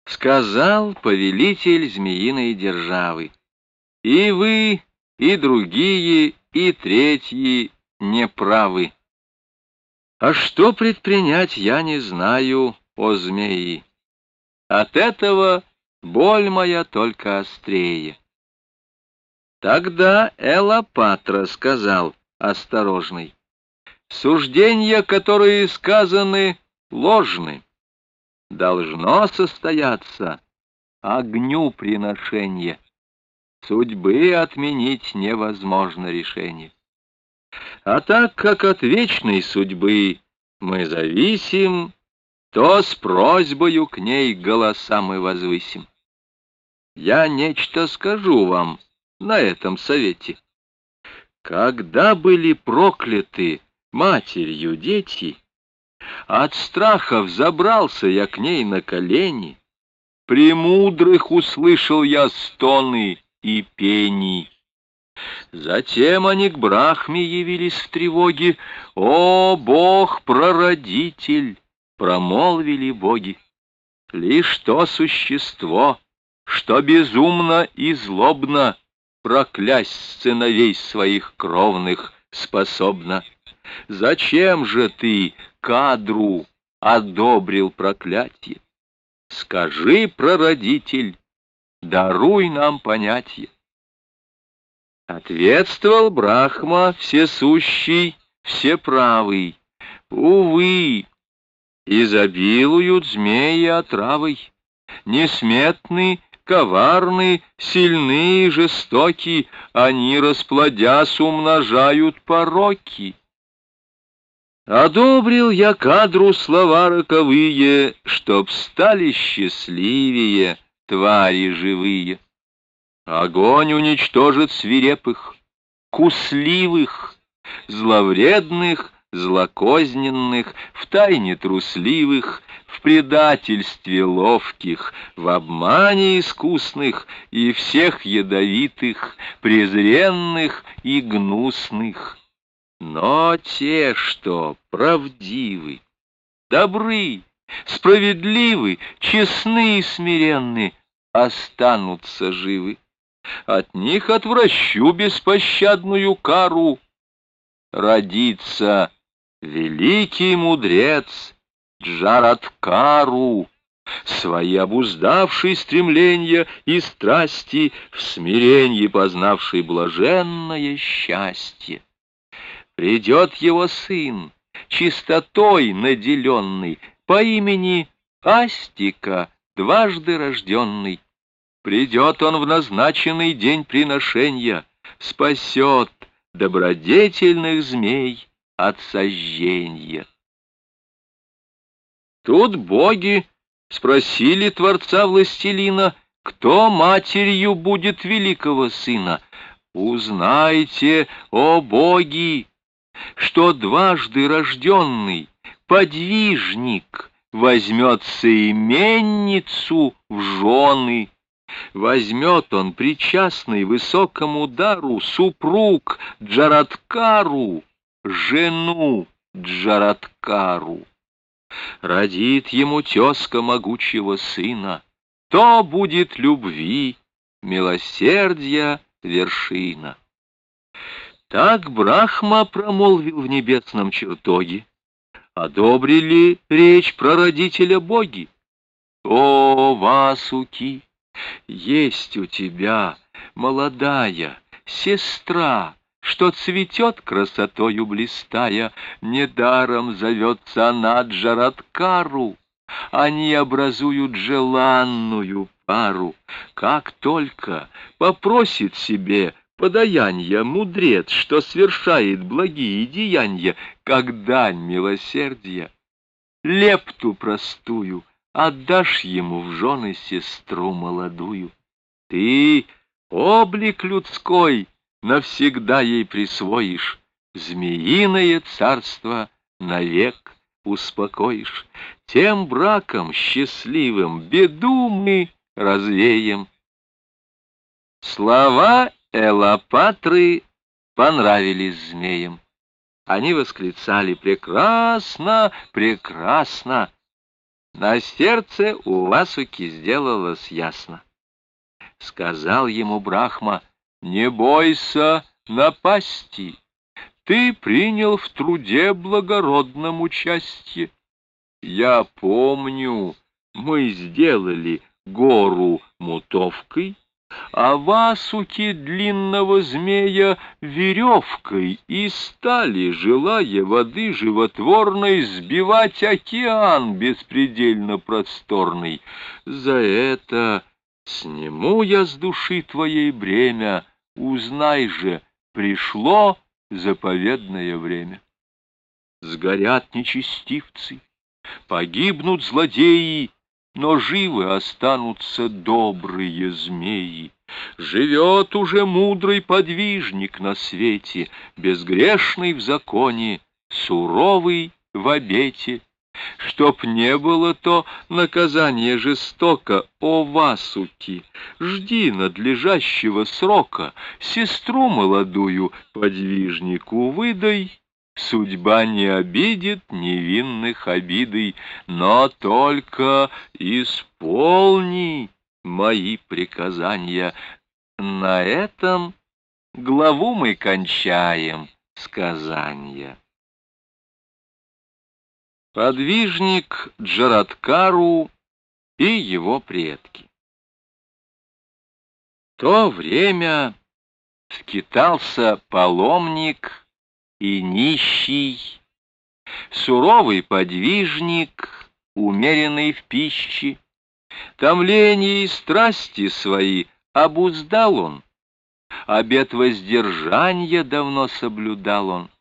Сказал повелитель змеиной державы: и вы, и другие, и третьи не правы. А что предпринять, я не знаю, о змеи. От этого боль моя только острее. Тогда Элопатра сказал осторожный: суждения, которые сказаны, ложны. Должно состояться огню приношение. Судьбы отменить невозможно решение. А так как от вечной судьбы мы зависим, то с просьбою к ней голоса мы возвысим. Я нечто скажу вам на этом совете. Когда были прокляты матерью дети, от страха взобрался я к ней на колени, премудрых услышал я стоны и пений. Затем они к Брахме явились в тревоге. «О, Бог-прародитель!» — промолвили боги. «Лишь то существо, что безумно и злобно проклясть сыновей своих кровных способно. Зачем же ты Кадру одобрил проклятие? Скажи, прародитель, даруй нам понятие». Ответствовал Брахма всесущий, всеправый: увы, изобилуют змеи отравой, несметны, коварны, сильны и жестоки, они, расплодясь, умножают пороки. Одобрил я Кадру слова роковые, чтоб стали счастливее твари живые. Огонь уничтожит свирепых, кусливых, зловредных, злокозненных, втайне трусливых, в предательстве ловких, в обмане искусных и всех ядовитых, презренных и гнусных. Но те, что правдивы, добры, справедливы, честны и смиренны, останутся живы. От них отвращу беспощадную кару. Родится великий мудрец Джараткару, свои обуздавший стремления и страсти, в смиренье познавший блаженное счастье. Придет его сын, чистотой наделенный, по имени Астика, дважды рожденный. Придет он в назначенный день приношения, спасет добродетельных змей от сожжения. Тут боги спросили Творца-Властелина, кто матерью будет великого сына. Узнайте, о боги, что дважды рожденный подвижник возьмет соименницу в жены. Возьмет он причастный высокому дару супруг Джараткару, жену Джараткару. Родит ему тезка могучего сына, то будет любви, милосердия вершина. Так Брахма промолвил в небесном чертоге. Одобрили речь прародителя боги. О, Васуки! Есть у тебя молодая сестра, что цветет красотою блистая, недаром зовется она Джараткару. Они образуют желанную пару. Как только попросит себе подаянья мудрец, что свершает благие деяния, как дань милосердия, лепту простую отдашь ему в жены сестру молодую. Ты облик людской навсегда ей присвоишь, змеиное царство навек успокоишь. Тем браком счастливым беду мы развеем. Слова Элопатры понравились змеям. Они восклицали: прекрасно, прекрасно! На сердце у Васуки сделалось ясно. Сказал ему Брахма: «Не бойся напасти, ты принял в труде благородном участие. Я помню, мы сделали гору мутовкой, а Васуки длинного змея веревкой, и стали, желая воды животворной, сбивать океан беспредельно просторный. За это сниму я с души твоей бремя, узнай же, пришло заповедное время. Сгорят нечестивцы, погибнут злодеи, но живы останутся добрые змеи. Живет уже мудрый подвижник на свете, безгрешный в законе, суровый в обете. Чтоб не было то наказание жестоко, о Васуки, жди надлежащего срока, сестру молодую подвижнику выдай. Судьба не обидит невинных обидой, но только исполни мои приказания. На этом главу мы кончаем сказания. Подвижник Джараткару и его предки. В то время скитался паломник и нищий, суровый подвижник, умеренный в пище. Томление и страсти свои обуздал он, обет воздержания давно соблюдал он.